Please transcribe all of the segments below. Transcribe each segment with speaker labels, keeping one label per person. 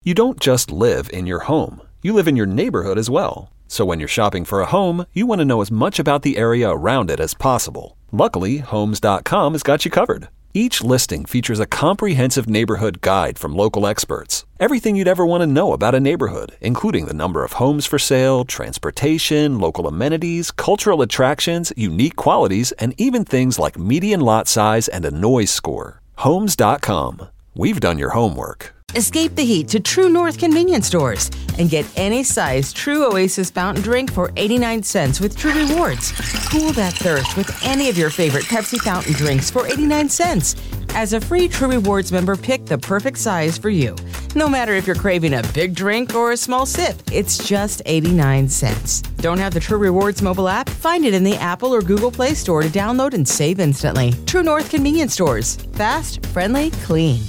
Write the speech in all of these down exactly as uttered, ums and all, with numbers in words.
Speaker 1: You don't just live in your home. You live in your neighborhood as well. So when you're shopping for a home, you want to know as much about the area around it as possible. Luckily, Homes dot com has got you covered. Each listing features a comprehensive neighborhood guide from local experts. Everything you'd ever want to know about a neighborhood, including the number of homes for sale, transportation, local amenities, cultural attractions, unique qualities, and even things like median lot size and a noise score. Homes dot com. We've done your homework.
Speaker 2: Escape the heat to True North convenience stores and get any size True Oasis fountain drink for eighty-nine cents with True Rewards. Cool that thirst with any of your favorite Pepsi fountain drinks for eighty-nine cents. As a free True Rewards member, pick the perfect size for you. No matter if you're craving a big drink or a small sip, it's just eighty-nine cents. Don't have the True Rewards mobile app? Find it in the Apple or Google Play Store to download and save instantly. True North convenience stores. Fast, friendly, clean.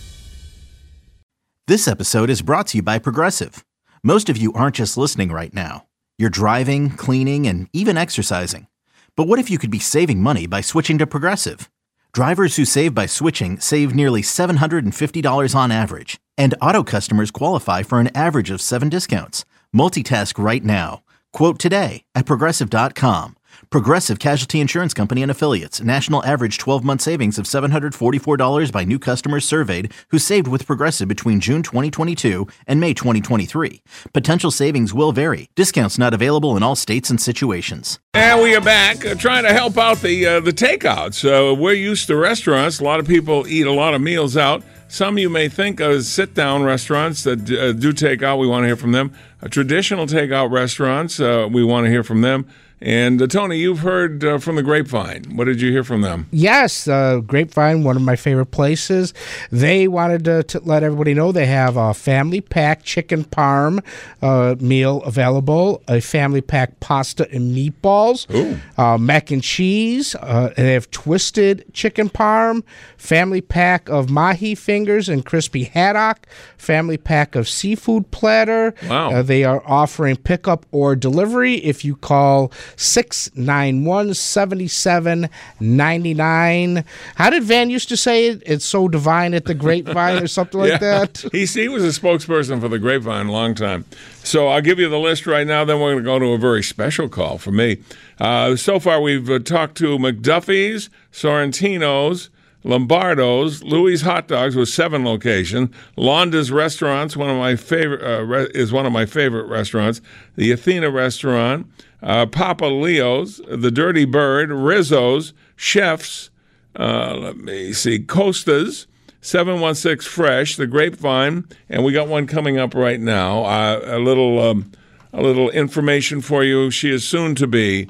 Speaker 3: This episode is brought to you by Progressive. Most of you aren't just listening right now. You're driving, cleaning, and even exercising. But what if you could be saving money by switching to Progressive? Drivers who save by switching save nearly seven hundred fifty dollars on average. And auto customers qualify for an average of seven discounts. Multitask right now. Quote today at Progressive dot com. Progressive Casualty Insurance Company and Affiliates. National average twelve-month savings of seven hundred forty-four dollars by new customers surveyed who saved with Progressive between June twenty twenty-two and May twenty twenty-three. Potential savings will vary. Discounts not available in all states and situations.
Speaker 4: And we are back uh, trying to help out the uh, the takeouts. Uh, we're used to restaurants. A lot of people eat a lot of meals out. Some you may think of sit-down restaurants that uh, do takeout. We want to hear from them. Uh, traditional takeout restaurants, uh, we want to hear from them. And uh, Tony, you've heard uh, from the Grapevine. What did you hear from them?
Speaker 5: Yes, uh, Grapevine, one of my favorite places. They wanted to, to let everybody know they have a family pack chicken parm uh, meal available, a family pack pasta and meatballs, uh, mac and cheese. Uh, they have twisted chicken parm, family pack of mahi fingers and crispy haddock, family pack of seafood platter.
Speaker 4: Wow.
Speaker 5: Uh, they are offering pickup or delivery if you call six nine one, seven seven nine nine. How did Van used to say it? It's so divine at the Grapevine or something like
Speaker 4: yeah.
Speaker 5: that?
Speaker 4: He, he was a spokesperson for the Grapevine a long time. So I'll give you the list right now, then we're going to go to a very special call for me. Uh, so far we've uh, talked to McDuffie's, Sorrentino's, Lombardo's, Louis Hot Dogs with seven locations, Londa's Restaurants, one of my favorite uh, re- is one of my favorite restaurants, the Athena Restaurant, uh, Papa Leo's, the Dirty Bird, Rizzo's, Chef's, uh, let me see, Costa's, seven one six Fresh, the Grapevine, and we got one coming up right now. Uh, a little um, a little information for you. She is soon to be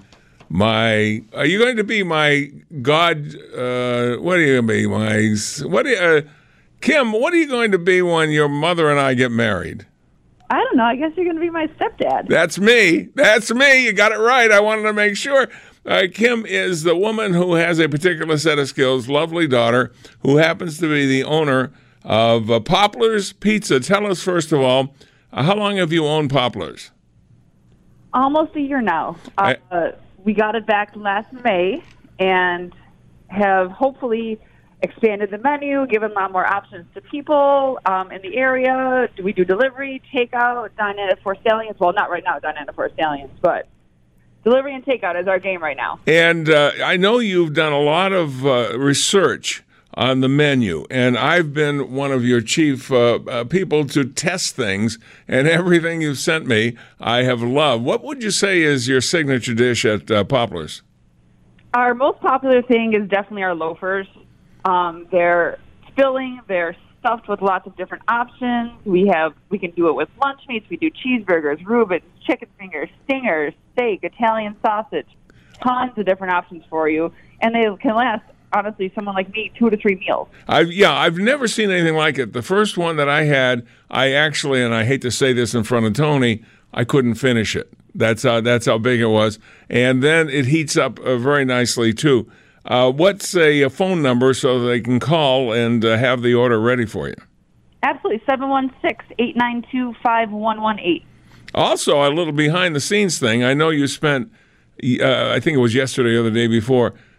Speaker 4: my. Are you going to be my God? Uh, what are you going to be? My what? Are you, uh, Kim, what are you going to be when your mother and I get married?
Speaker 6: I don't know. I guess you're going to be my stepdad.
Speaker 4: That's me. That's me. You got it right. I wanted to make sure. Uh, Kim is the woman who has a particular set of skills, lovely daughter, who happens to be the owner of uh, Poplar's Pizza. Tell us, first of all, uh, how long have you owned Poplar's?
Speaker 6: Almost a year now. Uh,
Speaker 4: I-
Speaker 6: we got it back last May and have hopefully expanded the menu, given a lot more options to people um, in the area. Do we do delivery, takeout, dine in at Four Stallions? Well, not right now, dine in at Four Stallions, but delivery and takeout is our game right now.
Speaker 4: And uh, I know you've done a lot of uh, research on the menu, and I've been one of your chief uh, uh, people to test things, and everything you've sent me, I have loved. What would you say is your signature dish at uh, Poplar's?
Speaker 6: Our most popular thing is definitely our loafers. Um, they're filling, they're stuffed with lots of different options. We have, we can do it with lunch meats. We do cheeseburgers, Reubens, chicken fingers, stingers, steak, Italian sausage, tons of different options for you. And they can last, honestly, someone like me, two to three meals.
Speaker 4: I've, yeah, I've never seen anything like it. The first one that I had, I actually, and I hate to say this in front of Tony, I couldn't finish it. That's how, that's how big it was. And then it heats up uh, very nicely, too. Uh, what's a, a phone number so they can call and uh, have the order ready for you?
Speaker 6: Absolutely, seven one six, eight nine two, five one one eight.
Speaker 4: Also, a little behind-the-scenes thing. I know you spent, uh, I think it was yesterday or the day before,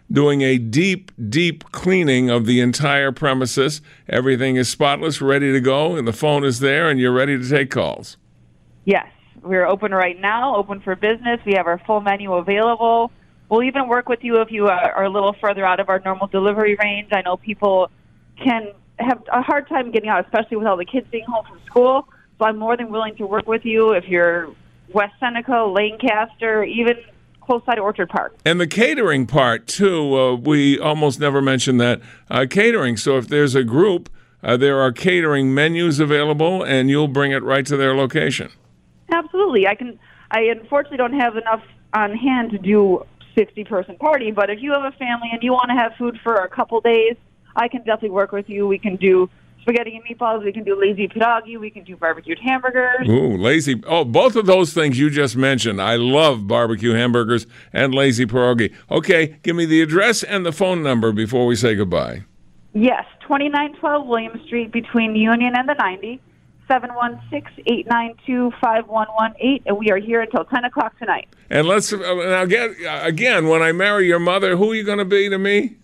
Speaker 4: doing a deep, deep cleaning of the entire premises. Everything is spotless, ready to go, and the phone is there, and you're ready to take calls.
Speaker 6: Yes, we're open right now, open for business. We have our full menu available. We'll even work with you if you uh, are a little further out of our normal delivery range. I know people can have a hard time getting out, especially with all the kids being home from school. So I'm more than willing to work with you if you're West Seneca, Lancaster, even close side of Orchard Park.
Speaker 4: And the catering part, too, uh, we almost never mention that. Uh, catering, so if there's a group, uh, there are catering menus available, and you'll bring it right to their location.
Speaker 6: Absolutely. I can. I unfortunately don't have enough on hand to do sixty-person party, but if you have a family and you want to have food for a couple days, I can definitely work with you. We can do spaghetti and meatballs. We can do lazy pierogi. We can do barbecued hamburgers.
Speaker 4: Ooh, lazy. Oh, both of those things you just mentioned. I love barbecue hamburgers and lazy pierogi. Okay, give me the address and the phone number before we say goodbye.
Speaker 6: Yes, twenty-nine twelve William Street between Union and the ninety, seven one six, eight nine two, five one one eight, and we are here until ten o'clock tonight.
Speaker 4: And let's, uh, now get, uh, again, when I marry your mother, who are you going to be to me?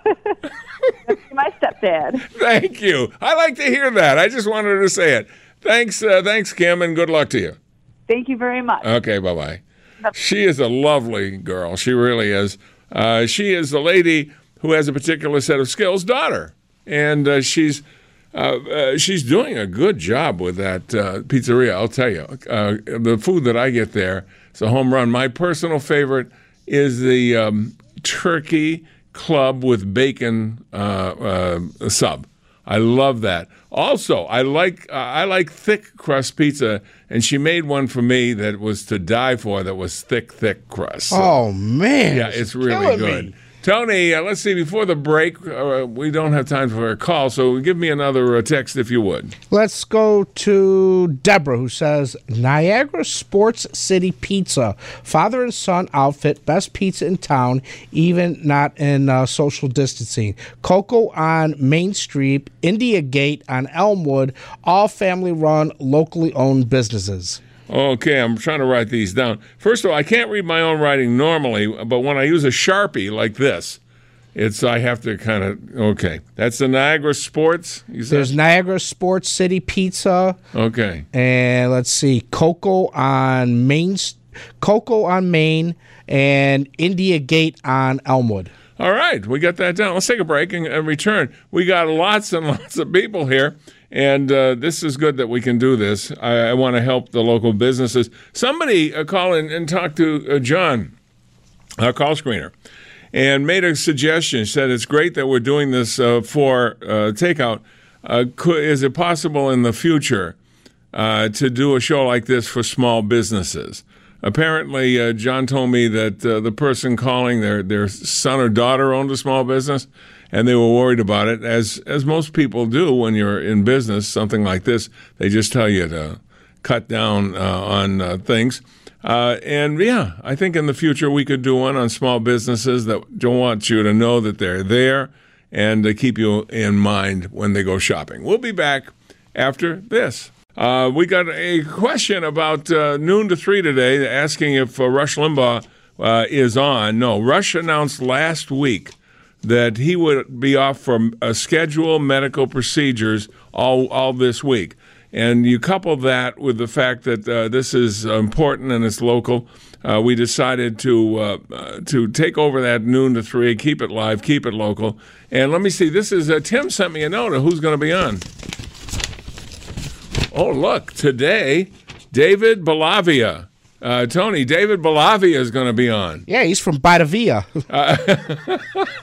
Speaker 6: My stepdad.
Speaker 4: Thank you. I like to hear that. I just wanted to say it. Thanks, uh, thanks, Kim, and good luck to you.
Speaker 6: Thank you very much.
Speaker 4: Okay, bye-bye. She is a lovely girl. She really is. Uh, she is the lady who has a particular set of skills, daughter. And uh, she's uh, uh, she's doing a good job with that uh, pizzeria, I'll tell you. Uh, the food that I get there is a home run. My personal favorite is the um, turkey club with bacon uh, uh, sub. I love that. Also, I like uh, I like thick crust pizza, and she made one for me that was to die for. That was thick, thick crust. So,
Speaker 5: oh man,
Speaker 4: yeah, it's really good. Me. Tony, uh, let's see. Before the break, uh, we don't have time for a call, so give me another uh, text if you would.
Speaker 5: Let's go to Deborah, who says Niagara Sports City Pizza, father and son outfit, best pizza in town, even not in uh, social distancing. Coco on Main Street, India Gate on Elmwood, all family-run, locally owned businesses.
Speaker 4: Okay, I'm trying to write these down. First of all, I can't read my own writing normally, but when I use a Sharpie like this, it's I have to kind of, okay. That's the Niagara Sports? You said?
Speaker 5: There's Niagara Sports City Pizza.
Speaker 4: Okay.
Speaker 5: And let's see, Coco on Main, Coco on Main, and India Gate on Elmwood.
Speaker 4: All right, we got that down. Let's take a break and, and return. We got lots and lots of people here. And uh, this is good that we can do this. I, I want to help the local businesses. Somebody uh, called in and talked to uh, John, our call screener, and made a suggestion. Said it's great that we're doing this uh, for uh, takeout. Uh, could, is it possible in the future uh, to do a show like this for small businesses? Apparently, uh, John told me that uh, the person calling, their their son or daughter owned a small business, and they were worried about it, as as most people do when you're in business, something like this. They just tell you to cut down uh, on uh, things. Uh, and, yeah, I think in the future we could do one on small businesses that don't want you to know that they're there and to keep you in mind when they go shopping. We'll be back after this. Uh, we got a question about uh, noon to three today, asking if uh, Rush Limbaugh uh, is on. No, Rush announced last week that he would be off from uh, scheduled medical procedures all all this week. And you couple that with the fact that uh, this is important and it's local, uh, we decided to uh, uh, to take over that noon to three, keep it live, keep it local. And let me see, this is, uh, Tim sent me a note of who's going to be on. Oh, look, today, David Bellavia. Uh, Tony, David Bellavia is going to be on.
Speaker 5: Yeah, he's from Batavia.
Speaker 4: uh,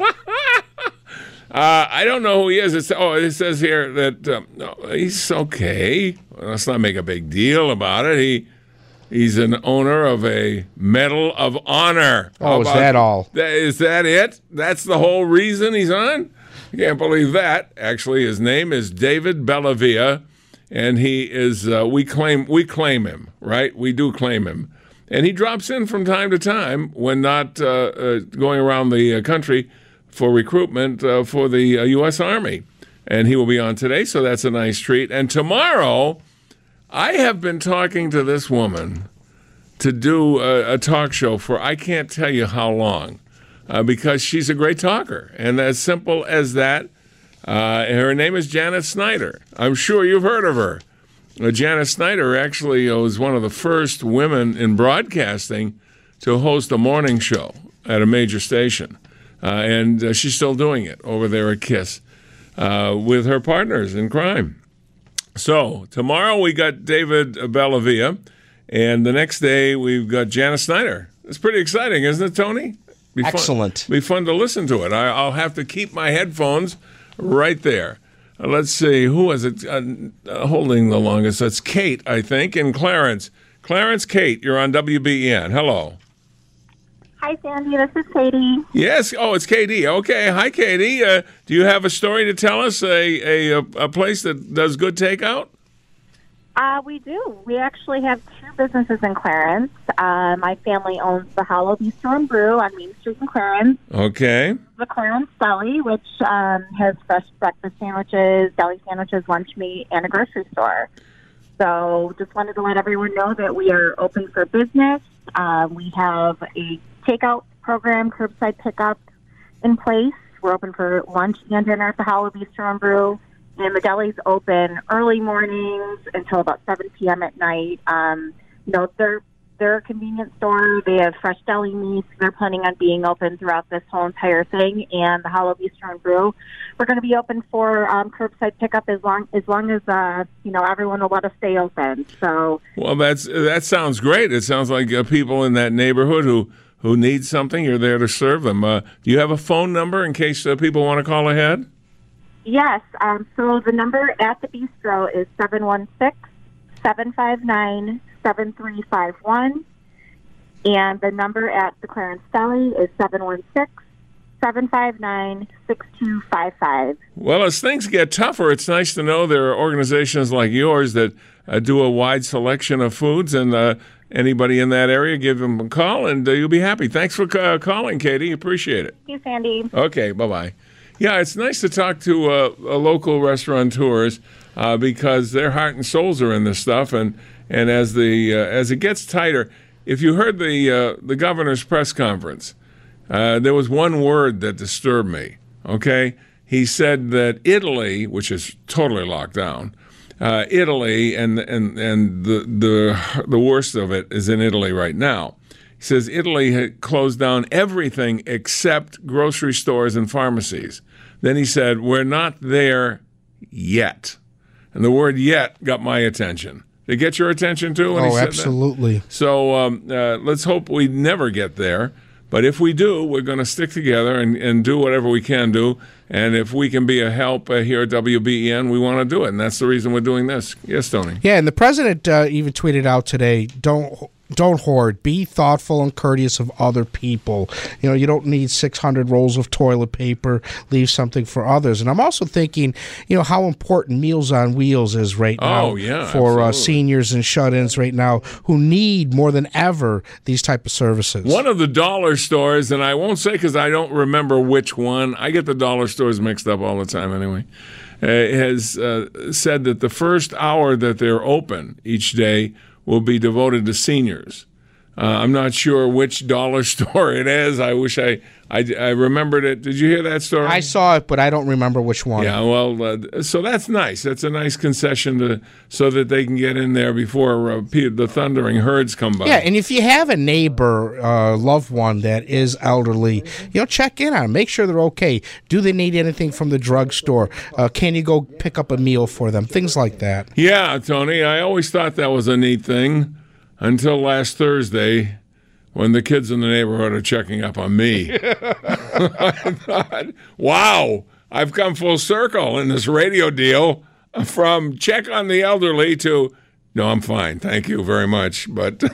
Speaker 4: uh, I don't know who he is. It's, oh, it says here that um, no, he's okay. Let's not make a big deal about it. He He's an owner of a Medal of Honor.
Speaker 5: Oh, is that all?
Speaker 4: That, is that it? That's the whole reason he's on? I can't believe that. Actually, his name is David Bellavia. And he is, uh, we claim we claim him, right? We do claim him. And he drops in from time to time when not uh, uh, going around the uh, country for recruitment uh, for the uh, U S Army. And he will be on today, so that's a nice treat. And tomorrow, I have been talking to this woman to do a, a talk show for I can't tell you how long. uh, because she's a great talker. And as simple as that, uh, her name is Janet Snyder. I'm sure you've heard of her. Uh, Janet Snyder actually was one of the first women in broadcasting to host a morning show at a major station. Uh, and uh, she's still doing it over there at KISS uh, with her partners in crime. So tomorrow we got David Bellavia, and the next day we've got Janet Snyder. It's pretty exciting, isn't it, Tony? Be
Speaker 5: Excellent.
Speaker 4: Fun, be fun to listen to it. I, I'll have to keep my headphones right there. Uh, let's see, who was it uh, uh, holding the longest? That's Kate, I think, and Clarence. Clarence, Kate, you're on W B E N. Hello.
Speaker 7: Hi, Sandy. This is Katie.
Speaker 4: Yes. Oh, it's Katie. Okay. Hi, Katie. Uh, do you have a story to tell us? A a, a place that does good takeout?
Speaker 7: Uh, we do. We actually have two businesses in Clarence. Uh, my family owns the Hollow Bistro and Brew on Main Street in Clarence.
Speaker 4: Okay.
Speaker 7: The Clarence Deli, which um, has fresh breakfast sandwiches, deli sandwiches, lunch meat, and a grocery store. So just wanted to let everyone know that we are open for business. Uh, we have a takeout program, curbside pickup in place. We're open for lunch and dinner at the Hollow Bistro and Brew. And the deli's open early mornings until about seven p.m. at night. Um, you know, they're, they're a convenience store. They have fresh deli meats. They're planning on being open throughout this whole entire thing. And the Hollow Bistro and Brew, we're going to be open for um, curbside pickup as long as long as uh, you know everyone will let us stay open. So,
Speaker 4: well, that's that sounds great. It sounds like uh, people in that neighborhood who who need something, you're there to serve them. Uh, do you have a phone number in case uh, people want to call ahead?
Speaker 7: Yes. Um, so the number at the bistro is seven one six, seven five nine, seven three five one. And the number at the Clarence Deli is seven one six, seven five nine, six two five five.
Speaker 4: Well, as things get tougher, it's nice to know there are organizations like yours that uh, do a wide selection of foods, and uh, anybody in that area, give them a call, and uh, you'll be happy. Thanks for uh, calling, Katie. Appreciate it.
Speaker 7: Thank you, Sandy.
Speaker 4: Okay, bye-bye. Yeah, it's nice to talk to uh, uh, local restaurateurs uh, because their heart and souls are in this stuff, and and as the uh, as it gets tighter, if you heard the uh, the governor's press conference, uh, there was one word that disturbed me. Okay, he said that Italy, which is totally locked down, uh, Italy, and and and the the the worst of it is in Italy right now. He says Italy had closed down everything except grocery stores and pharmacies. Then he said, we're not there yet. And the word yet got my attention. Did it get your attention too when
Speaker 5: oh,
Speaker 4: he said
Speaker 5: absolutely.
Speaker 4: that? So um, uh, let's hope we never get there. But if we do, we're going to stick together and, and do whatever we can do. And if we can be a help uh, here at W B E N, we want to do it. And that's the reason we're doing this. Yes, Tony?
Speaker 5: Yeah, and the president uh, even tweeted out today, don't don't hoard. Be thoughtful and courteous of other people. You know, you don't need six hundred rolls of toilet paper. Leave something for others. And I'm also thinking, you know, how important Meals on Wheels is right now
Speaker 4: oh, yeah,
Speaker 5: for uh,
Speaker 4: absolutely.
Speaker 5: seniors and shut-ins right now who need more than ever these type of services.
Speaker 4: One of the dollar stores, and I won't say because I don't remember which one. I get the dollar stores mixed up all the time anyway. Uh, has uh, said that the first hour that they're open each day will be devoted to seniors. Uh, I'm not sure which dollar store it is. I wish I, I, I remembered it. Did you hear that story?
Speaker 5: I saw it, but I don't remember which one.
Speaker 4: Yeah, well, uh, so that's nice. That's a nice concession to so that they can get in there before uh, the thundering herds come by.
Speaker 5: Yeah, and if you have a neighbor, uh, loved one that is elderly, you know, check in on them. Make sure they're okay. Do they need anything from the drugstore? Uh, can you go pick up a meal for them? Things like that.
Speaker 4: Yeah, Tony, I always thought that was a neat thing until last Thursday when the kids in the neighborhood are checking up on me. I thought, wow, I've come full circle in this radio deal from check on the elderly to, no, I'm fine, thank you very much. But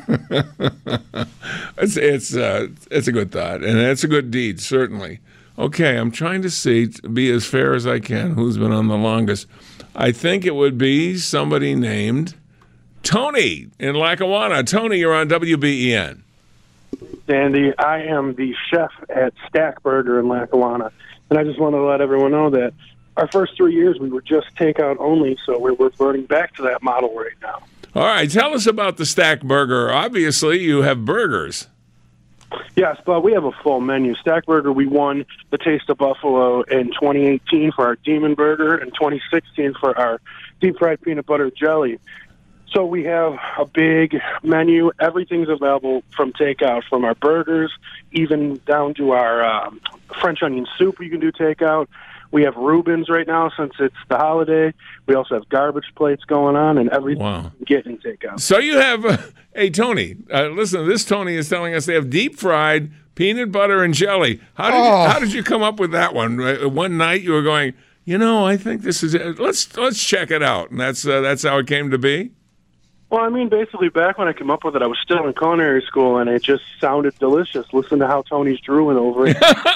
Speaker 4: it's it's uh, it's a good thought, and it's a good deed, certainly. Okay, I'm trying to see, to be as fair as I can, who's been on the longest. I think it would be somebody named Tony in Lackawanna. Tony, you're on W B E N.
Speaker 8: Sandy, I am the chef at Stack Burger in Lackawanna, and I just want to let everyone know that our first three years we were just takeout only, so we're reverting back to that model right now.
Speaker 4: All right, tell us about the Stack Burger. Obviously, you have burgers.
Speaker 8: Yes, but we have a full menu. Stack Burger, we won the Taste of Buffalo in twenty eighteen for our Demon Burger and twenty sixteen for our deep fried peanut butter jelly. So we have a big menu. Everything's available from takeout, from our burgers, even down to our um, French onion soup you can do takeout. We have Reubens right now since it's the holiday. We also have garbage plates going on and everything
Speaker 4: Wow.
Speaker 8: you can get in takeout.
Speaker 4: So you have, uh, hey, Tony, uh, listen, this Tony is telling us they have deep-fried peanut butter and jelly. How did,
Speaker 5: Oh.
Speaker 4: you, how did you come up with that one? Uh, One night you were going, you know, I think this is it. Let's, let's check it out. And that's, uh, that's how it came to be?
Speaker 8: Well, I mean, basically, back when I came up with it, I was still in culinary school, and it just sounded delicious. Listen to how Tony's drooling over it.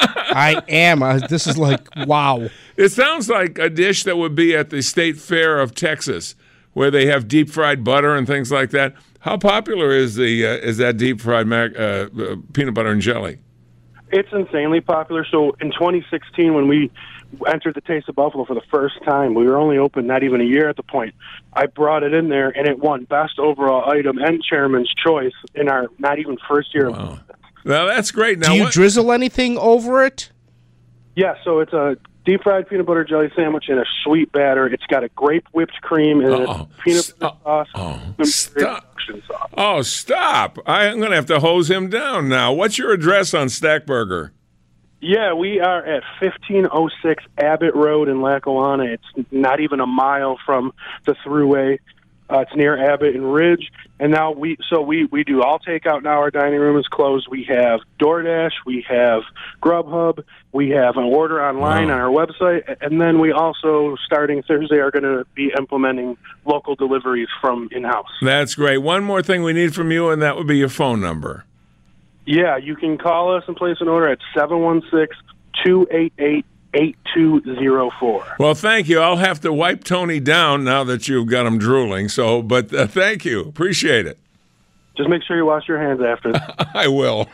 Speaker 5: I am. Uh, this is like, wow.
Speaker 4: It sounds like a dish that would be at the State Fair of Texas, where they have deep fried butter and things like that. How popular is the uh, is that deep fried mac, uh, uh, peanut butter and jelly?
Speaker 8: It's insanely popular. So in twenty sixteen, when we entered the Taste of Buffalo for the first time, we were only open not even a year at the point. I brought it in there, and it won Best Overall Item and Chairman's Choice in our not even first year.
Speaker 4: Wow. Well, that's great. Now,
Speaker 5: Do you
Speaker 4: what-
Speaker 5: drizzle anything over it?
Speaker 8: Yeah, so it's a deep fried peanut butter jelly sandwich in a sweet batter. It's got a grape whipped cream and
Speaker 4: Uh-oh.
Speaker 8: a peanut
Speaker 4: Stop.
Speaker 8: butter sauce.
Speaker 4: Oh,
Speaker 8: and
Speaker 4: stop.
Speaker 8: production sauce.
Speaker 4: Oh, stop. I, I'm going to have to hose him down now. What's your address on Stack Burger?
Speaker 8: Yeah, we are at fifteen oh six Abbott Road in Lackawanna. It's not even a mile from the thruway. Uh, it's near Abbott and Ridge. And now we, so we, we do all takeout now. Our dining room is closed. We have DoorDash. We have Grubhub. We have an order online
Speaker 4: Wow.
Speaker 8: on our website. And then we also, starting Thursday, are going to be implementing local deliveries from in-house.
Speaker 4: That's great. One more thing we need from you, and that would be your phone number.
Speaker 8: Yeah, you can call us and place an order at seven one six, two eight eight, eight two zero four.
Speaker 4: Well, thank you. I'll have to wipe Tony down now that you've got him drooling. So, but uh, thank you. Appreciate it.
Speaker 8: Just make sure you wash your hands after.
Speaker 4: I will.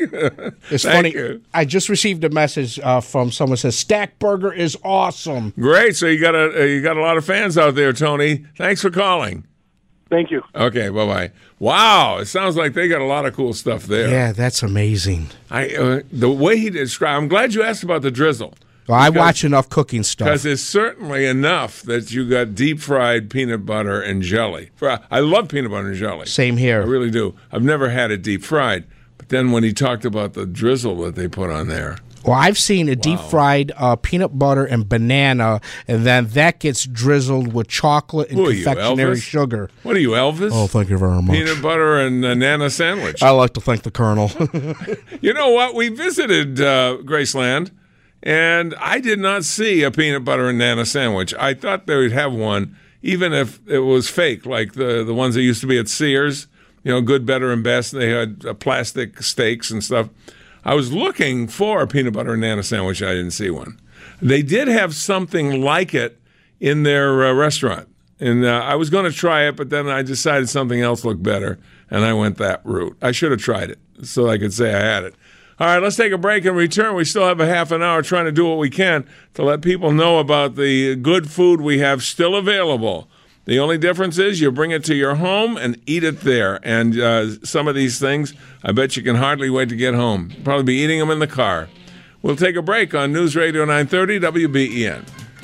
Speaker 5: It's
Speaker 4: Thank
Speaker 5: funny.
Speaker 4: you.
Speaker 5: I just received a message uh, from someone that says Stack Burger is awesome.
Speaker 4: Great. So you got a uh, you got a lot of fans out there, Tony. Thanks for calling.
Speaker 8: Thank you.
Speaker 4: Okay. Bye bye. Wow. It sounds like they got a lot of cool stuff there.
Speaker 5: Yeah, that's amazing.
Speaker 4: I uh, the way he described. I'm glad you asked about the drizzle.
Speaker 5: Well, I
Speaker 4: Because-
Speaker 5: watch enough cooking stuff.
Speaker 4: Because it's certainly enough that you got deep fried peanut butter and jelly. For- I love peanut butter and jelly.
Speaker 5: Same
Speaker 4: I
Speaker 5: here.
Speaker 4: really do. I've never had it deep fried. But then when he talked about the drizzle that they put on there,
Speaker 5: Well, I've seen a deep fried uh, peanut butter and banana, and then that gets drizzled with chocolate and
Speaker 4: Who are you,
Speaker 5: confectionery
Speaker 4: Elvis?
Speaker 5: sugar.
Speaker 4: what are you, Elvis?
Speaker 5: Oh, thank you very much.
Speaker 4: Peanut butter and a nana sandwich.
Speaker 5: I like to thank the Colonel.
Speaker 4: You know what? We visited uh, Graceland, and I did not see a peanut butter and nana sandwich. I thought they would have one, even if it was fake, like the, the ones that used to be at Sears, you know, Good, Better, and Best. They had uh, plastic steaks and stuff. I was looking for a peanut butter and nana sandwich. I didn't see one. They did have something like it in their uh, restaurant. And uh, I was going to try it, but then I decided something else looked better, and I went that route. I should have tried it so I could say I had it. All right, let's take a break and return. We still have a half an hour trying to do what we can to let people know about the good food we have still available. The only difference is you bring it to your home and eat it there. And uh, some of these things, I bet you can hardly wait to get home. Probably be eating them in the car. We'll take a break on News Radio nine thirty W B E N.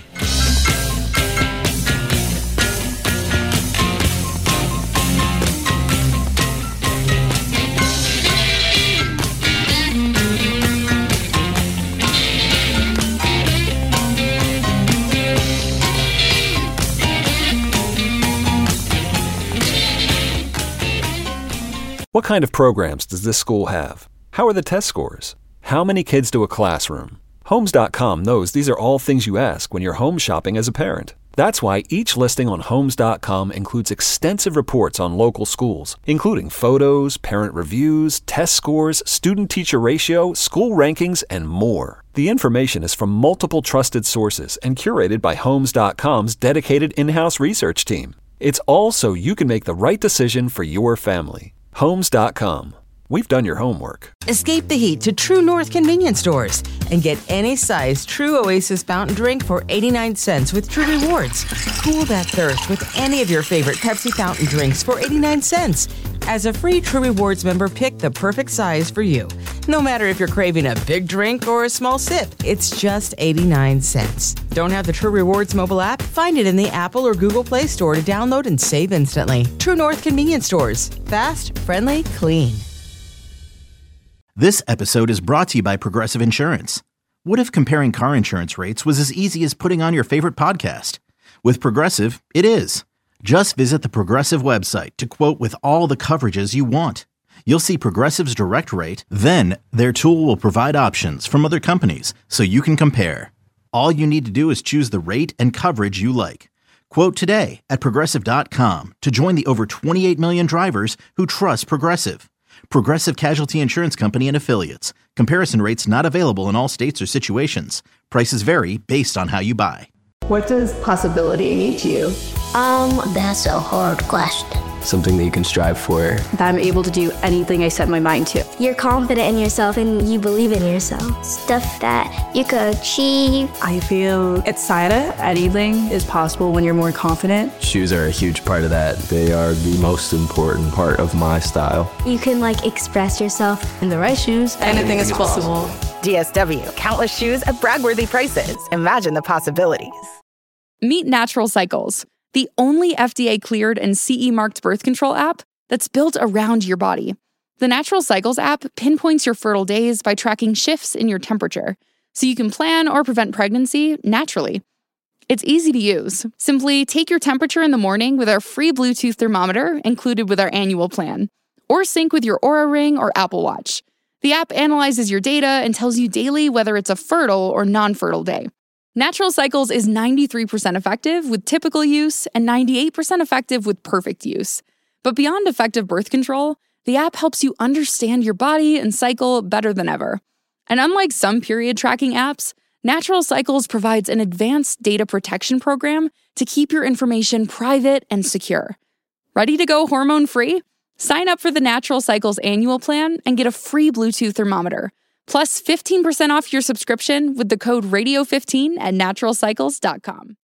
Speaker 1: What kind of programs does this school have? How are the test scores? How many kids to a classroom? Homes dot com knows these are all things you ask when you're home shopping as a parent. That's why each listing on Homes dot com includes extensive reports on local schools, including photos, parent reviews, test scores, student-teacher ratio, school rankings, and more. The information is from multiple trusted sources and curated by Homes dot com's dedicated in-house research team. It's all so you can make the right decision for your family. Homes dot com. We've done your homework.
Speaker 2: Escape the heat to True North convenience stores and get any size True Oasis fountain drink for eighty-nine cents with True Rewards. Cool that thirst with any of your favorite Pepsi fountain drinks for eighty-nine cents. As a free True Rewards member, pick the perfect size for you. No matter if you're craving a big drink or a small sip, it's just eighty-nine cents. Don't have the True Rewards mobile app? Find it in the Apple or Google Play Store to download and save instantly. True North Convenience Stores. Fast, friendly, clean.
Speaker 3: This episode is brought to you by Progressive Insurance. What if comparing car insurance rates was as easy as putting on your favorite podcast? With Progressive, it is. Just visit the Progressive website to quote with all the coverages you want. You'll see Progressive's direct rate, then their tool will provide options from other companies so you can compare. All you need to do is choose the rate and coverage you like. Quote today at Progressive dot com to join the over twenty-eight million drivers who trust Progressive. Progressive Casualty Insurance Company and Affiliates. Comparison rates not available in all states or situations. Prices vary based on how you buy.
Speaker 9: What does possibility mean to you?
Speaker 10: Um, that's a hard question.
Speaker 11: Something that you can strive for.
Speaker 12: That I'm able to do anything I set my mind to.
Speaker 10: You're confident in yourself and you believe in yourself. Stuff that you could achieve.
Speaker 12: I feel excited. Anything is possible when you're more confident.
Speaker 11: Shoes are a huge part of that. They are the most important part of my style.
Speaker 10: You can like express yourself.
Speaker 12: In the right shoes, anything is possible.
Speaker 13: D S W, countless shoes at brag-worthy prices. Imagine the possibilities.
Speaker 14: Meet Natural Cycles, the only F D A-cleared and C E-marked birth control app that's built around your body. The Natural Cycles app pinpoints your fertile days by tracking shifts in your temperature, so you can plan or prevent pregnancy naturally. It's easy to use. Simply take your temperature in the morning with our free Bluetooth thermometer included with our annual plan, or sync with your Oura Ring or Apple Watch. The app analyzes your data and tells you daily whether it's a fertile or non-fertile day. Natural Cycles is ninety-three percent effective with typical use and ninety-eight percent effective with perfect use. But beyond effective birth control, the app helps you understand your body and cycle better than ever. And unlike some period tracking apps, Natural Cycles provides an advanced data protection program to keep your information private and secure. Ready to go hormone-free? Sign up for the Natural Cycles annual plan and get a free Bluetooth thermometer. Plus fifteen percent off your subscription with the code radio fifteen at natural cycles dot com.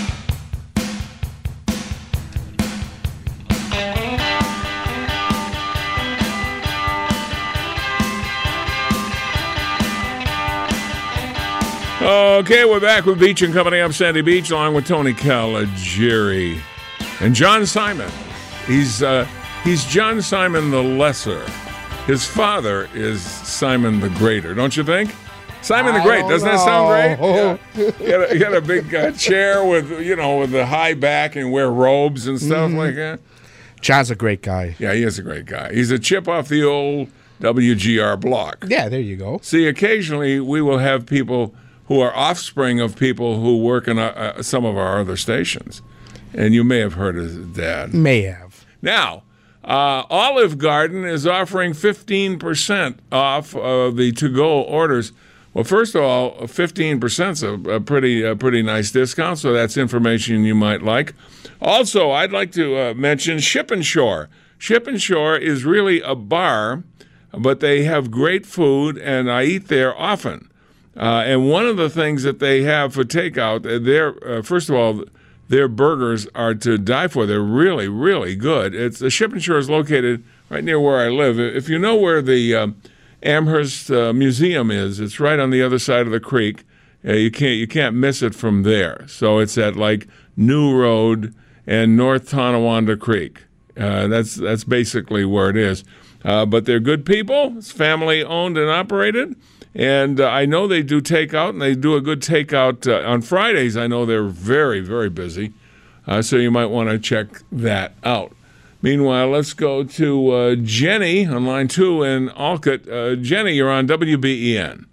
Speaker 4: Okay, we're back with Beach and Company. I'm Sandy Beach, along with Tony Caligiuri and John Simon. He's uh, he's John Simon the Lesser. His father is Simon the Greater, don't you think? Simon the Great, doesn't that sound great? Yeah. He, had a, he had a big uh, chair with, you know, with the high back and wear robes and stuff mm-hmm. like that.
Speaker 5: John's a great guy.
Speaker 4: Yeah, he is a great guy. He's a chip off the old W G R block.
Speaker 5: Yeah, there you go.
Speaker 4: See, occasionally we will have people who are offspring of people who work in uh, uh, some of our other stations. And you may have heard of his dad.
Speaker 5: May have.
Speaker 4: Now, Uh, Olive Garden is offering fifteen percent off of the to-go orders. Well, first of all, fifteen percent is a, a pretty a pretty nice discount, so that's information you might like. Also, I'd like to uh, mention Ship and Shore. Ship and Shore is really a bar, but they have great food, and I eat there often. Uh, and one of the things that they have for takeout, they're, uh, first of all, their burgers are to die for. They're really, really good. It's the Ship and Shore is located right near where I live. If you know where the uh, Amherst uh, Museum is, it's right on the other side of the creek. Uh, you can't you can't miss it from there. So it's at like New Road and North Tonawanda Creek. Uh, that's that's basically where it is. Uh, but they're good people. It's family owned and operated. And uh, I know they do takeout, and they do a good takeout uh, on Fridays. I know they're very, very busy, uh, so you might want to check that out. Meanwhile, let's go to uh, Jenny on line two in Olcott. Uh, Jenny, you're on W B E N.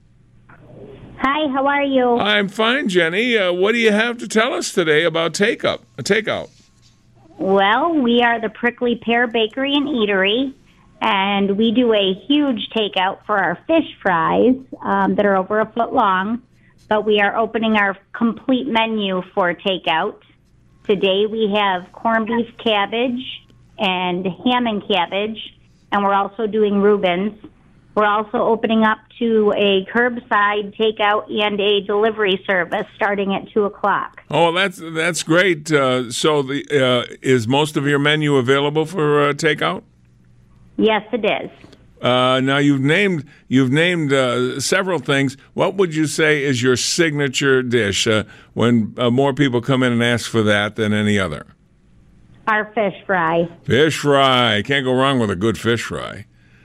Speaker 15: Hi, how are you?
Speaker 4: I'm fine, Jenny. Uh, what do you have to tell us today about take-up, a takeout?
Speaker 15: Well, we are the Prickly Pear Bakery and Eatery. And we do a huge takeout for our fish fries um, that are over a foot long. But we are opening our complete menu for takeout. Today we have corned beef cabbage and ham and cabbage. And we're also doing Reubens. We're also opening up to a curbside takeout and a delivery service starting at two o'clock.
Speaker 4: Oh, that's that's great. Uh, so the uh, is most of your menu available for uh, takeout?
Speaker 15: Yes, it is.
Speaker 4: Uh, now you've named you've named uh, several things. What would you say is your signature dish uh, when uh, more people come in and ask for that than any other?
Speaker 15: Our fish fry.
Speaker 4: Fish fry. Can't go wrong with a good fish fry.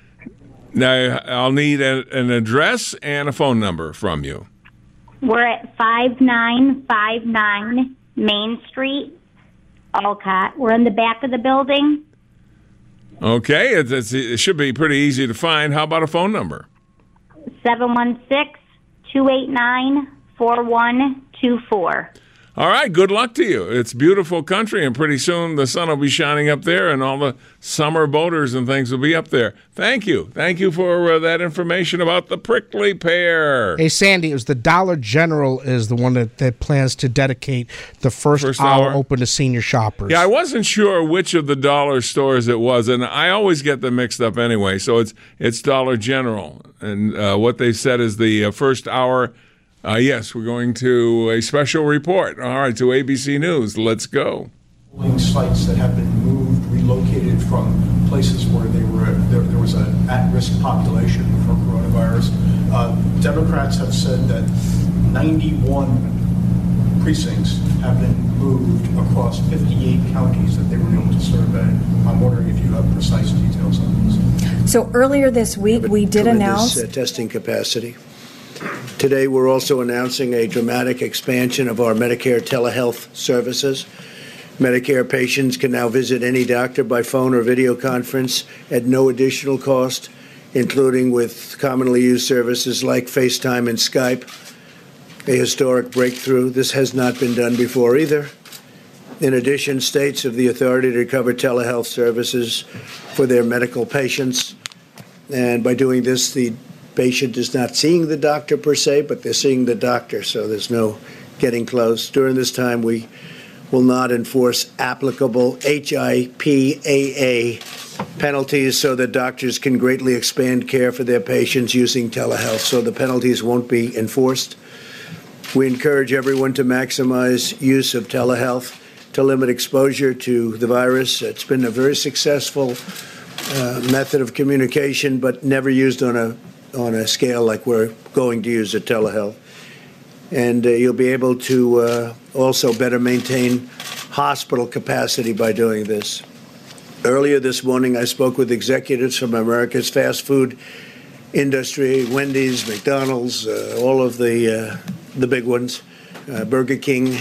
Speaker 4: Now I'll need a, an address and a phone number from you.
Speaker 15: We're at five nine five nine Main Street, Olcott. We're in the back of the building.
Speaker 4: Okay, it's, it's, it should be pretty easy to find. How about a phone number?
Speaker 15: seven one six, two eight nine, four one two four.
Speaker 4: All right, good luck to you. It's beautiful country, and pretty soon the sun will be shining up there, and all the summer boaters and things will be up there. Thank you. Thank you for uh, that information about the prickly pear.
Speaker 5: Hey, Sandy, it was the Dollar General is the one that, that plans to dedicate the first,
Speaker 4: First
Speaker 5: hour,
Speaker 4: hour?
Speaker 5: open to senior shoppers.
Speaker 4: Yeah, I wasn't sure which of the dollar stores it was, and I always get them mixed up anyway. So it's it's Dollar General, and uh, what they said is the uh, first hour. Uh, yes, we're going to a special report. All right, to A B C News. Let's go.
Speaker 16: Sites that have been moved, relocated from places where they were there, there was an at-risk population for coronavirus. Uh, Democrats have said that ninety-one precincts have been moved across fifty-eight counties that they were able to survey. I'm wondering if you have precise details on this.
Speaker 17: So earlier this week, we did announce
Speaker 18: uh, testing capacity. Today, we're also announcing a dramatic expansion of our Medicare telehealth services. Medicare patients can now visit any doctor by phone or video conference at no additional cost, including with commonly used services like FaceTime and Skype. A historic breakthrough. This has not been done before either. In addition, states have the authority to cover telehealth services for their medical patients. And by doing this, the patient is not seeing the doctor per se, but they're seeing the doctor, so there's no getting close. During this time, we will not enforce applicable H I P A A penalties so that doctors can greatly expand care for their patients using telehealth, so the penalties won't be enforced. We encourage everyone to maximize use of telehealth to limit exposure to the virus. It's been a very successful uh, method of communication, but never used on a on a scale like we're going to use at telehealth. And uh, you'll be able to uh, also better maintain hospital capacity by doing this. Earlier this morning, I spoke with executives from America's fast food industry, Wendy's, McDonald's, uh, all of the uh, the big ones, uh, Burger King,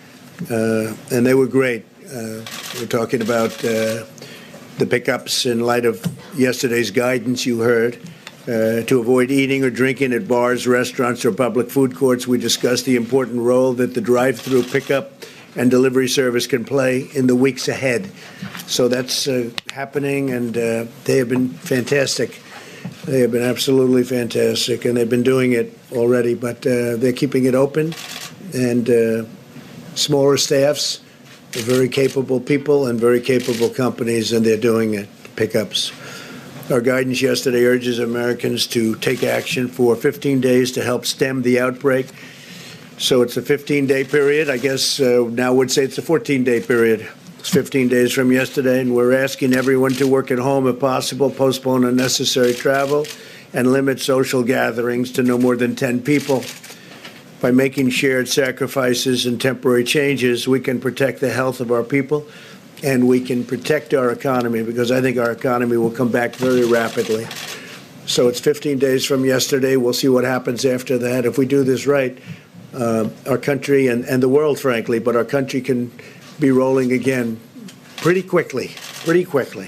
Speaker 18: uh, and they were great. Uh, we're talking about uh, the pickups in light of yesterday's guidance you heard. Uh, to avoid eating or drinking at bars, restaurants, or public food courts, we discussed the important role that the drive-through pickup and delivery service can play in the weeks ahead. So that's uh, happening, and uh, they have been fantastic. They have been absolutely fantastic, and they've been doing it already, but uh, they're keeping it open, and uh, smaller staffs, very capable people and very capable companies, and they're doing it, pickups. Our guidance yesterday urges Americans to take action for fifteen days to help stem the outbreak. So it's a fifteen-day period. I guess uh, now would say it's a fourteen-day period. It's fifteen days from yesterday, and we're asking everyone to work at home if possible, postpone unnecessary travel, and limit social gatherings to no more than ten people. By making shared sacrifices and temporary changes, we can protect the health of our people, and we can protect our economy, because I think our economy will come back very rapidly. So it's fifteen days from yesterday. We'll see what happens after that. If we do this right, uh, our country and, and the world, frankly, but our country can be rolling again pretty quickly, pretty quickly.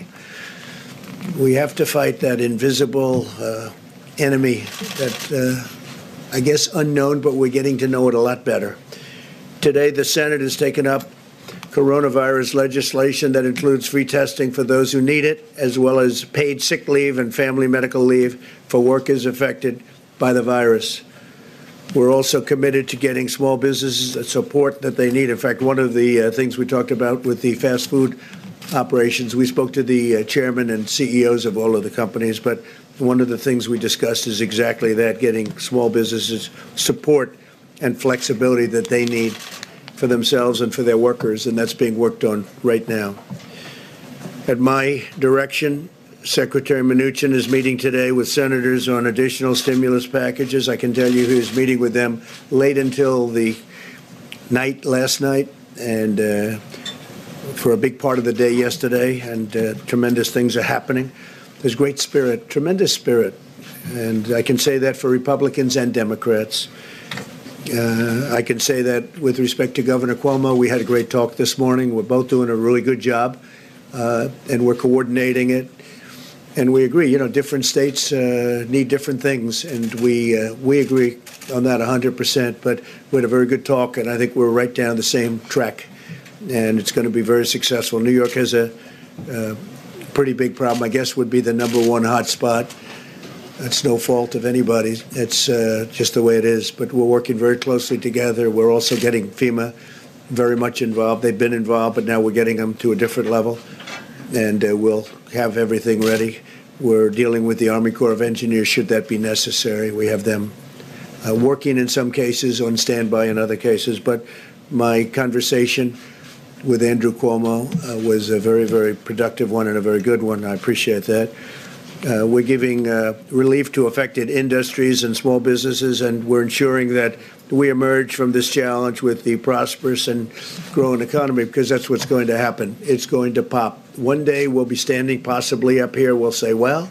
Speaker 18: We have to fight that invisible uh, enemy that, uh, I guess, unknown, but we're getting to know it a lot better. Today, the Senate has taken up coronavirus legislation that includes free testing for those who need it, as well as paid sick leave and family medical leave for workers affected by the virus. We're also committed to getting small businesses the support that they need. In fact, one of the uh, things we talked about with the fast food operations, we spoke to the uh, chairman and C E Os of all of the companies, but one of the things we discussed is exactly that, getting small businesses support and flexibility that they need for themselves and for their workers, and that's being worked on right now. At my direction, Secretary Mnuchin is meeting today with senators on additional stimulus packages. I can tell you he was meeting with them late until the night last night and uh, for a big part of the day yesterday, and uh, tremendous things are happening. There's great spirit, tremendous spirit, and I can say that for Republicans and Democrats. Uh, I can say that with respect to Governor Cuomo. We had a great talk this morning. We're both doing a really good job, uh, and we're coordinating it. And we agree, you know, different states uh, need different things, and we uh, we agree on that one hundred percent. But we had a very good talk, and I think we're right down the same track, and it's going to be very successful. New York has a, a pretty big problem. I guess would be the number one hot spot. That's no fault of anybody's. It's uh, just the way it is. But we're working very closely together. We're also getting FEMA very much involved. They've been involved, but now we're getting them to a different level, and uh, we'll have everything ready. We're dealing with the Army Corps of Engineers should that be necessary. We have them uh, working in some cases, on standby in other cases. But my conversation with Andrew Cuomo uh, was a very, very productive one and a very good one. I appreciate that. Uh, we're giving uh, relief to affected industries and small businesses, and we're ensuring that we emerge from this challenge with the prosperous and growing economy, because that's what's going to happen. It's going to pop. One day we'll be standing possibly up here. We'll say, well,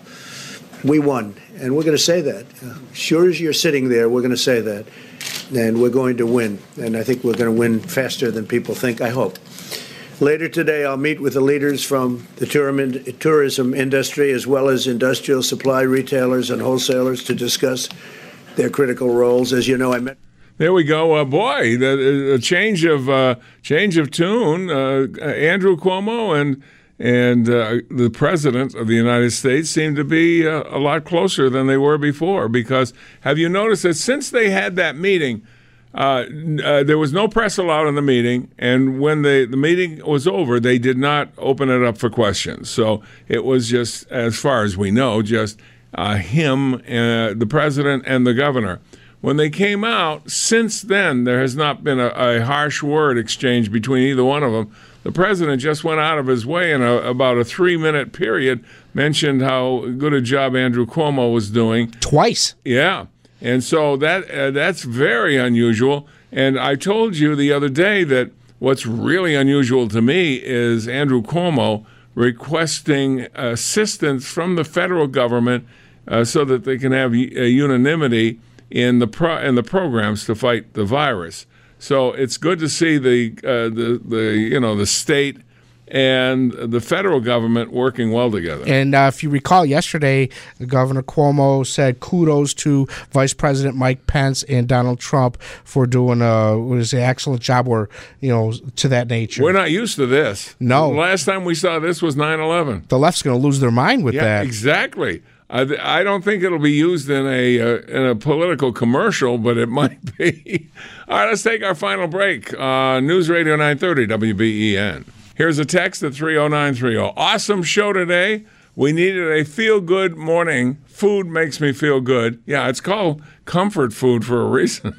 Speaker 18: we won. And we're going to say that. Uh, sure as you're sitting there, we're going to say that. And we're going to win. And I think we're going to win faster than people think, I hope. Later today, I'll meet with the leaders from the tourism industry as well as industrial supply retailers and wholesalers to discuss their critical roles. As you know, I met.
Speaker 4: There we go. Uh, boy, the, a change of uh, change of tune. Uh, Andrew Cuomo and and uh, the president of the United States seem to be uh, a lot closer than they were before. Because have you noticed that since they had that meeting, uh, uh, there was no press allowed in the meeting, and when they, the meeting was over, they did not open it up for questions. So it was just, as far as we know, just uh, him, uh, the president, and the governor. When they came out, since then, there has not been a, a harsh word exchange between either one of them. The president just went out of his way in a, about a three-minute period, mentioned how good a job Andrew Cuomo was doing.
Speaker 5: Twice.
Speaker 4: Yeah. And so that uh, that's very unusual. And I told you the other day that what's really unusual to me is Andrew Cuomo requesting assistance from the federal government uh, so that they can have uh, unanimity in the pro- in the programs to fight the virus. So it's good to see the uh, the the you know the state and the federal government working well together. And
Speaker 5: uh, if you recall, yesterday, Governor Cuomo said kudos to Vice President Mike Pence and Donald Trump for doing a was an excellent job, or you know, to that nature.
Speaker 4: We're not used to this.
Speaker 5: No,
Speaker 4: the last time we saw this was nine eleven.
Speaker 5: The left's going to lose their mind with
Speaker 4: yeah,
Speaker 5: that.
Speaker 4: Exactly. I, I don't think it'll be used in a uh, in a political commercial, but it might be. All right, let's take our final break. Uh, News Radio nine thirty W B E N. Here's a text at three oh nine three oh. Awesome show today. We needed a feel-good morning. Food makes me feel good. Yeah, it's called comfort food for a reason.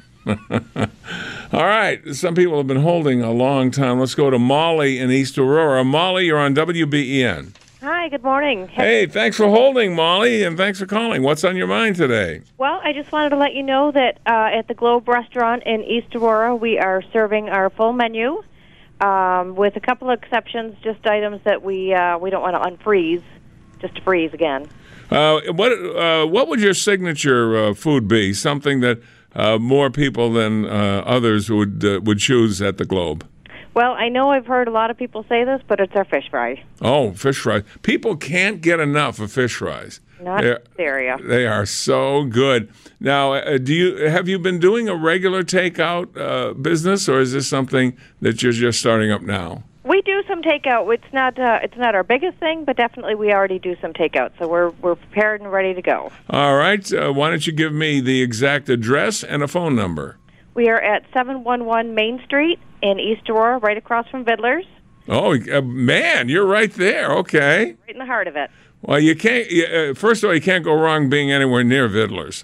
Speaker 4: All right, some people have been holding a long time. Let's go to Molly in East Aurora. Molly, you're on W B E N.
Speaker 19: Hi, good morning.
Speaker 4: Hey, thanks for holding, Molly, and thanks for calling. What's on your mind today?
Speaker 19: Well, I just wanted to let you know that uh, at the Globe Restaurant in East Aurora, we are serving our full menu, um, with a couple of exceptions, just items that we uh, we don't want to unfreeze, just to freeze again.
Speaker 4: Uh, what uh, what would your signature uh, food be? Something that uh, more people than uh, others would uh, would choose at the Globe?
Speaker 19: Well, I know I've heard a lot of people say this, but it's our fish fries.
Speaker 4: Oh, fish fries. People can't get enough of fish fries.
Speaker 19: Not in this area.
Speaker 4: They are so good. Now, uh, do you have you been doing a regular takeout uh, business, or is this something that you're just starting up now?
Speaker 19: We do some takeout. It's not uh, it's not our biggest thing, but definitely we already do some takeout. So we're we're prepared and ready to go.
Speaker 4: All right. Uh, why don't you give me the exact address and a phone number?
Speaker 19: We are at seven one one Main Street in East Aurora, right across from Vidler's.
Speaker 4: Oh, uh, man, you're right there. Okay.
Speaker 19: Right in the heart of it.
Speaker 4: Well, you can't. Uh, first of all, you can't go wrong being anywhere near Vidler's.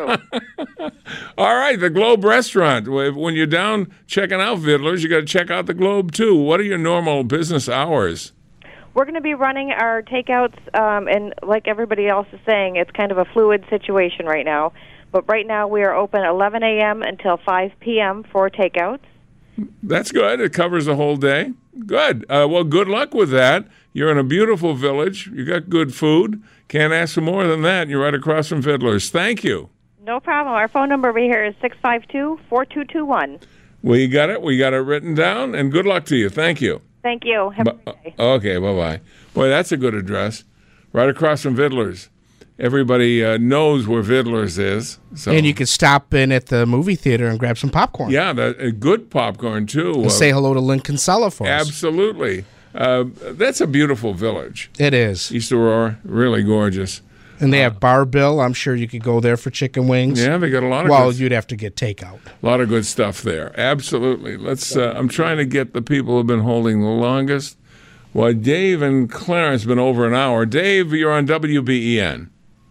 Speaker 4: All right, the Globe Restaurant. When you're down checking out Vidler's, you got to check out the Globe too. What are your normal business hours?
Speaker 19: we're going to be running our takeouts, um, and like everybody else is saying, it's kind of a fluid situation right now. But right now we are open eleven a.m. until five p.m. for takeouts.
Speaker 4: That's good. It covers the whole day. Good. Uh, well, good luck with that. You're in a beautiful village. You got good food. Can't ask for more than that. You're right across from Fiddler's. Thank you.
Speaker 19: No problem. Our phone number over here is six five two, four two two one.
Speaker 4: We got it. We got it written down. And good luck to you. Thank you.
Speaker 19: Thank you. Have a good day.
Speaker 4: Okay, bye-bye. Boy, that's a good address. Right across from Fiddler's. Everybody uh, knows where Fiddler's is. So.
Speaker 5: And you can stop in at the movie theater and grab some popcorn.
Speaker 4: Yeah, that, uh, good popcorn, too.
Speaker 5: And
Speaker 4: uh,
Speaker 5: say hello to Lynn Kinsella for us.
Speaker 4: Absolutely. Uh, that's a beautiful village.
Speaker 5: It is.
Speaker 4: East Aurora, really gorgeous.
Speaker 5: And they have Bar Bill. I'm sure you could go there for chicken wings.
Speaker 4: Yeah, they got a lot of
Speaker 5: Well,
Speaker 4: good,
Speaker 5: you'd have to get takeout.
Speaker 4: A lot of good stuff there. Absolutely. Let's. Uh, I'm trying to get the people who've been holding the longest. Well, Dave and Clarence have been over an hour. Dave, you're on W B E N.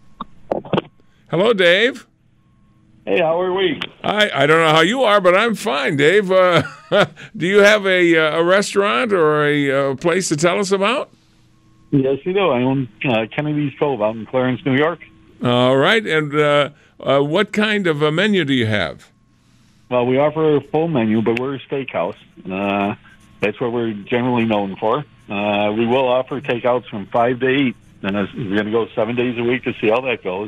Speaker 4: Hello, Dave.
Speaker 20: Hey, how are we?
Speaker 4: I, I don't know how you are, but I'm fine, Dave. Uh, do you have a, a restaurant or a, a place to tell us about?
Speaker 20: Yes, we do. I own uh, Kennedy's Cove out in Clarence, New York.
Speaker 4: All right. And uh, uh, what kind of a menu do you have?
Speaker 20: Well, we offer a full menu, but we're a steakhouse. Uh, that's what we're generally known for. Uh, we will offer takeouts from five to eight, and we're going to go seven days a week to see how that goes.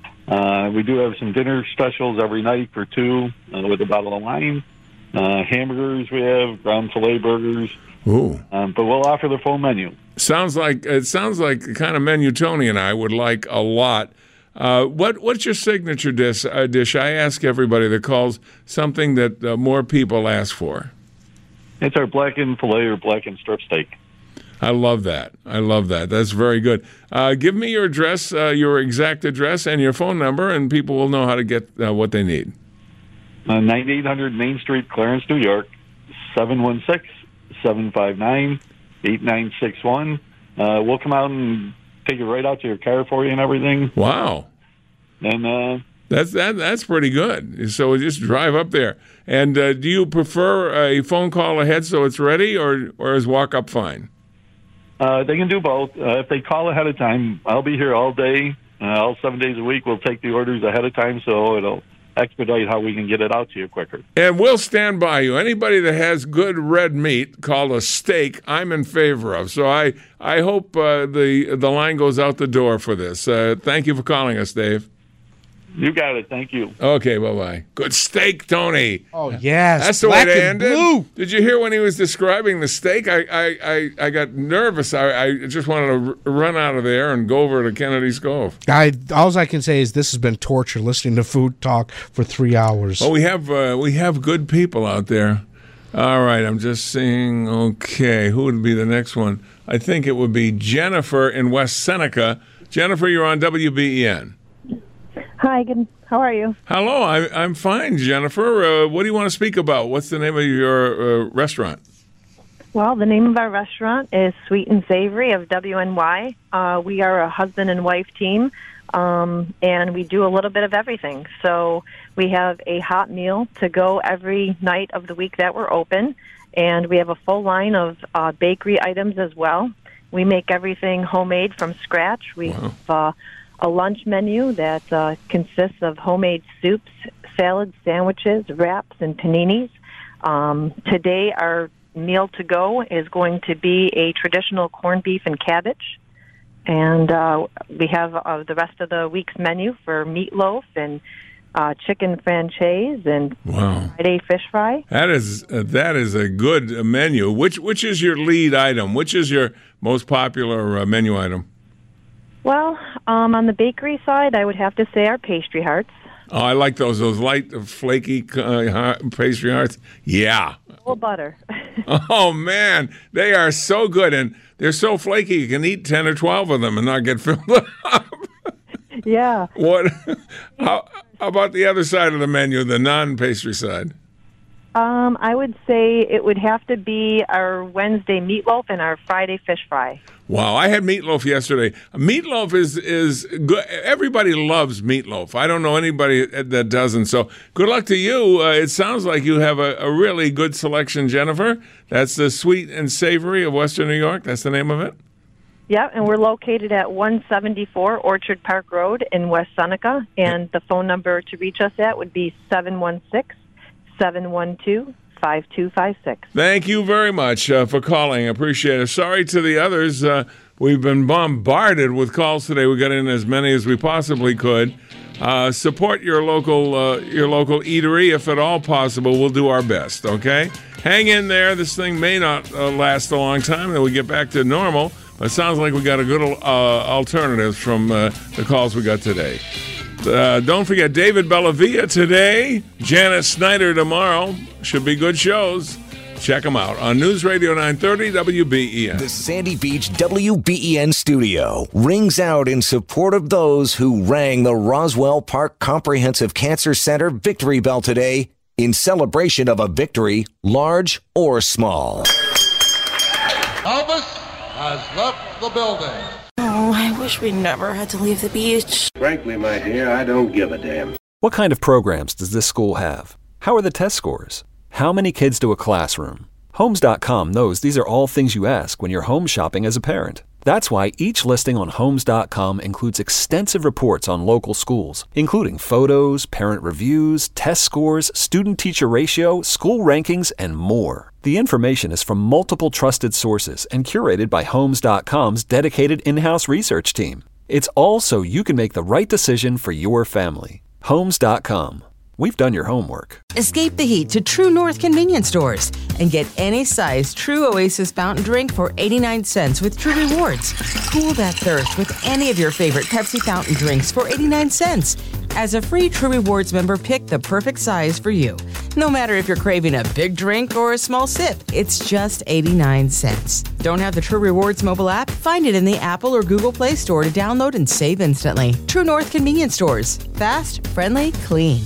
Speaker 20: Uh, we do have some dinner specials every night for two uh, with a bottle of wine. Uh, hamburgers we have, ground filet burgers.
Speaker 4: Ooh.
Speaker 20: Um, but we'll offer the full menu.
Speaker 4: Sounds like it sounds like the kind of menu Tony and I would like a lot. Uh, what what's your signature dish? Uh, dish? I ask everybody that calls something that uh, more people ask for.
Speaker 20: It's our blackened filet or blackened strip steak.
Speaker 4: I love that. I love that. That's very good. Uh, give me your address, uh, your exact address, and your phone number, and people will know how to get uh, what they need.
Speaker 20: Uh, ninety-eight hundred Main Street, Clarence, New York, seven one six, seven five nine, eight nine six one. Uh, we'll come out and take it right out to your car for you and everything.
Speaker 4: Wow.
Speaker 20: And uh,
Speaker 4: that's that. That's pretty good. So just drive up there. And uh, do you prefer a phone call ahead so it's ready, or or is walk up fine?
Speaker 20: Uh, they can do both. Uh, if they call ahead of time, I'll be here all day, uh, all seven days a week. We'll take the orders ahead of time, so it'll expedite how we can get it out to you quicker.
Speaker 4: And we'll stand by you. Anybody that has good red meat called a steak, I'm in favor of. So I, I hope uh, the the line goes out the door for this. Uh, thank you for calling us, Dave.
Speaker 20: You got it. Thank you.
Speaker 4: Okay, bye-bye. Good steak, Tony.
Speaker 5: Oh, yes.
Speaker 4: That's the
Speaker 5: Black
Speaker 4: way to
Speaker 5: and
Speaker 4: end
Speaker 5: blue.
Speaker 4: it. Did you hear when he was describing the steak? I I, I, I got nervous. I, I just wanted to r- run out of there and go over to Kennedy's Cove.
Speaker 5: I all I can say is this has been torture listening to food talk for three hours.
Speaker 4: Well, we have uh, we have good people out there. All right, I'm just seeing. Okay, who would be the next one? I think it would be Jennifer in West Seneca. Jennifer, you're on W B E N.
Speaker 21: Hi, good. How are you?
Speaker 4: Hello, I, I'm fine, Jennifer. Uh, what do you want to speak about? What's the name of your uh, restaurant?
Speaker 21: Well, the name of our restaurant is Sweet and Savory of W N Y. Uh, we are a husband and wife team, um, and we do a little bit of everything. So we have a hot meal to go every night of the week that we're open, and we have a full line of uh, bakery items as well. We make everything homemade from scratch. We wow. have uh, a lunch menu that uh, consists of homemade soups, salads, sandwiches, wraps, and paninis. Um, today, our meal to go is going to be a traditional corned beef and cabbage. And uh, we have uh, the rest of the week's menu for meatloaf and uh, chicken franchise and
Speaker 4: wow.
Speaker 21: Friday fish fry.
Speaker 4: That is uh, that is a good menu. Which which is your lead item? Which is your most popular uh, menu item?
Speaker 21: Well, um, on the bakery side, I would have to say our pastry hearts.
Speaker 4: Oh, I like those those light, flaky uh, pastry hearts. Yeah.
Speaker 21: Full butter.
Speaker 4: Oh man, they are so good, and they're so flaky. You can eat ten or twelve of them and not get filled up.
Speaker 21: Yeah.
Speaker 4: What? How, how about the other side of the menu, the non-pastry side?
Speaker 21: Um, I would say it would have to be our Wednesday meatloaf and our Friday fish fry.
Speaker 4: Wow, I had meatloaf yesterday. Meatloaf is is good. Everybody loves meatloaf. I don't know anybody that doesn't. So good luck to you. Uh, it sounds like you have a, a really good selection, Jennifer. That's the Sweet and Savory of Western New York. That's the name of it?
Speaker 21: Yeah, and we're located at one seventy-four Orchard Park Road in West Seneca, and the phone number to reach us at would be seven one six, seven one two, five two five six.
Speaker 4: Thank you very much uh, for calling. I appreciate it. Sorry to the others. Uh, we've been bombarded with calls today. We got in as many as we possibly could. Uh, support your local uh, your local eatery if at all possible. We'll do our best, okay? Hang in there. This thing may not uh, last a long time, then we get back to normal. But it sounds like we got a good uh, alternative from uh, the calls we got today. Uh, don't forget David Bellavia today, Janice Snyder tomorrow. Should be good shows. Check them out on News Radio nine thirty W B E N.
Speaker 6: The Sandy Beach W B E N studio rings out in support of those who rang the Roswell Park Comprehensive Cancer Center victory bell today in celebration of a victory, large or small.
Speaker 22: Elvis has left the building.
Speaker 23: Oh, I wish we never had to leave the beach.
Speaker 24: Frankly, my dear, I don't give a damn.
Speaker 1: What kind of programs does this school have? How are the test scores? How many kids to a classroom? Homes dot com knows these are all things you ask when you're home shopping as a parent. That's why each listing on Homes dot com includes extensive reports on local schools, including photos, parent reviews, test scores, student-teacher ratio, school rankings, and more. The information is from multiple trusted sources and curated by Homes dot com's dedicated in-house research team. It's all so you can make the right decision for your family. Homes dot com. We've done your homework.
Speaker 2: Escape the heat to True North convenience stores and get any size True Oasis fountain drink for eighty-nine cents with True Rewards. Cool that thirst with any of your favorite Pepsi fountain drinks for eighty-nine cents. As a free True Rewards member, pick the perfect size for you. No matter if you're craving a big drink or a small sip, it's just eighty-nine cents. Don't have the True Rewards mobile app? Find it in the Apple or Google Play Store to download and save instantly. True North convenience stores. Fast, friendly, clean.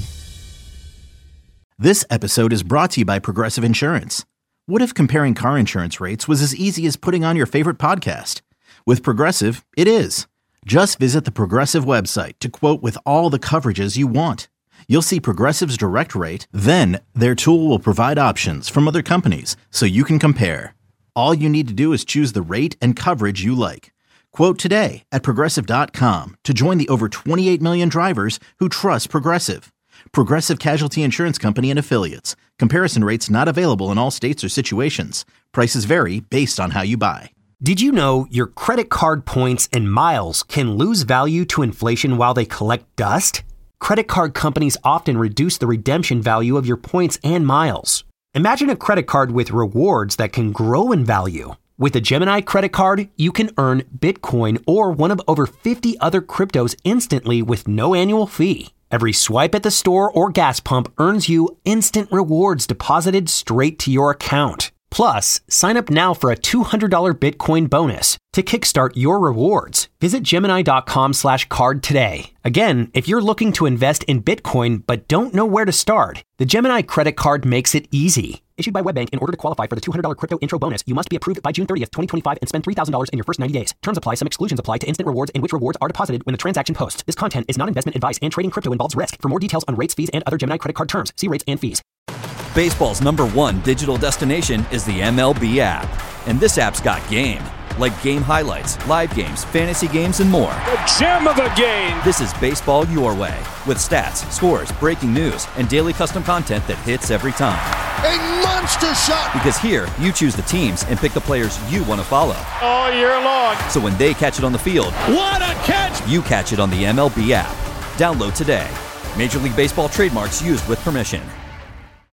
Speaker 3: This episode is brought to you by Progressive Insurance. What if comparing car insurance rates was as easy as putting on your favorite podcast? With Progressive, it is. Just visit the Progressive website to quote with all the coverages you want. You'll see Progressive's direct rate, then their tool will provide options from other companies so you can compare. All you need to do is choose the rate and coverage you like. Quote today at Progressive dot com to join the over twenty-eight million drivers who trust Progressive. Progressive Casualty Insurance Company and Affiliates. Comparison rates not available in all states or situations. Prices vary based on how you buy.
Speaker 25: Did you know your credit card points and miles can lose value to inflation while they collect dust? Credit card companies often reduce the redemption value of your points and miles. Imagine a credit card with rewards that can grow in value. With a Gemini credit card, you can earn Bitcoin or one of over fifty other cryptos instantly with no annual fee. Every swipe at the store or gas pump earns you instant rewards deposited straight to your account. Plus, sign up now for a two hundred dollars Bitcoin bonus. To kickstart your rewards, visit Gemini dot com slash card today. Again, if you're looking to invest in Bitcoin but don't know where to start, the Gemini credit card makes it easy. Issued by WebBank, in order to qualify for the two hundred dollars crypto intro bonus, you must be approved by June thirtieth, twenty twenty-five and spend three thousand dollars in your first ninety days. Terms apply. Some exclusions apply to instant rewards in which rewards are deposited when the transaction posts. This content is not investment advice and trading crypto involves risk. For more details on rates, fees, and other Gemini credit card terms, see rates and fees.
Speaker 26: Baseball's number one digital destination is the M L B app. And this app's got game. Like game highlights, live games, fantasy games, and more.
Speaker 27: The gem of the game!
Speaker 26: This is baseball your way. With stats, scores, breaking news, and daily custom content that hits every time.
Speaker 22: A monster shot!
Speaker 26: Because here, you choose the teams and pick the players you want to follow.
Speaker 27: All year long.
Speaker 26: So when they catch it on the field,
Speaker 27: what a catch!
Speaker 26: You catch it on the M L B app. Download today. Major League Baseball trademarks used with permission.